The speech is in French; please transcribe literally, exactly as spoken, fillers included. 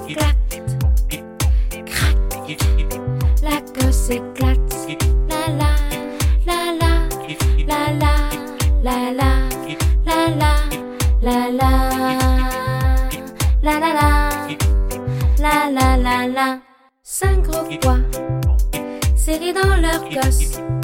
éclate, crac, la gosse éclate. La la, la la, la la, la la, la la, la la, la la la, la la la la. Cinq gros pois serrés dans leur gosse.